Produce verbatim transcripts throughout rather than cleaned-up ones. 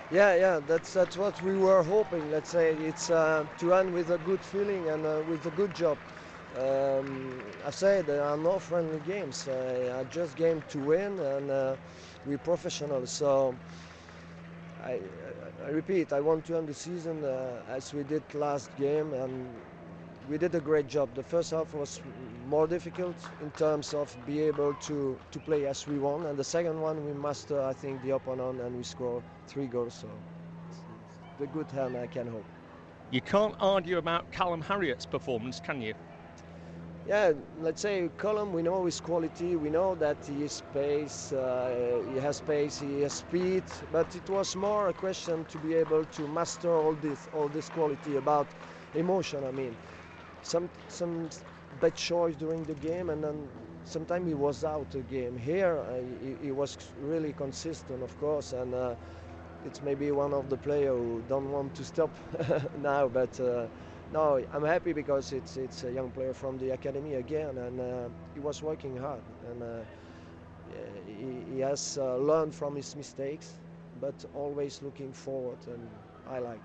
Yeah, yeah, that's that's what we were hoping. Let's say it's uh, to end with a good feeling and uh, with a good job. Um, I say there are no friendly games. Uh, are just game to win, and uh, we're professional. So I, I, I repeat, I want to end the season uh, as we did last game, and we did a great job. The first half was more difficult in terms of be able to, to play as we want, and the second one we master, I think, the opponent, and we score three goals. So it's, it's the good hand I can hope. You can't argue about Callum Harriot's performance, can you? Yeah, let's say Column, we know his quality, we know that he has pace, uh, he has pace, he has speed, but it was more a question to be able to master all this, all this quality about emotion. I mean, some some bad choice during the game, and then sometimes he was out the game. Here, uh, he, he was really consistent, of course, and uh, it's maybe one of the players who don't want to stop now, but. Uh, no, I'm happy because it's it's a young player from the academy again, and uh, he was working hard, and uh, he, he has uh, learned from his mistakes, but always looking forward, and I like.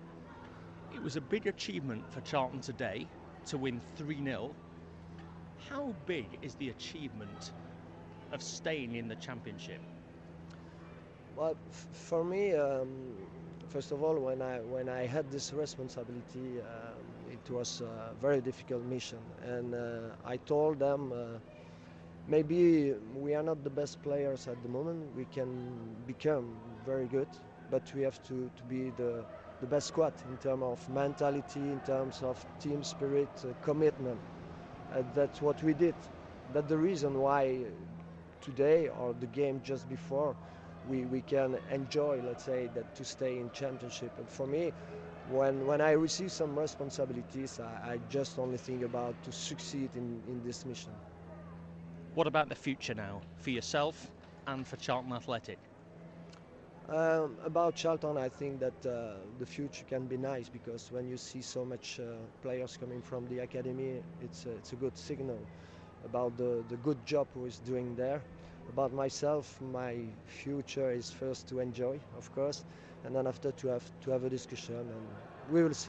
It was a big achievement for Charlton today to win three nil. How big is the achievement of staying in the Championship? Well, f- for me, um, first of all, when I when I had this responsibility, um, it was a very difficult mission, and uh, I told them. Uh, Maybe we are not the best players at the moment. We can become very good, but we have to, to be the, the best squad in terms of mentality, in terms of team spirit, uh, commitment. Uh, that's what we did. That's the reason why today or the game just before we, we can enjoy, let's say, that to stay in championship. And for me, when when I receive some responsibilities, I, I just only think about to succeed in, in this mission. What about the future now for yourself and for Charlton Athletic? Um, about Charlton, I think that uh, the future can be nice because when you see so much uh, players coming from the academy, it's a, it's a good signal about the, the good job who is doing there. About myself, my future is first to enjoy, of course, and then after to have to have a discussion, and we will see.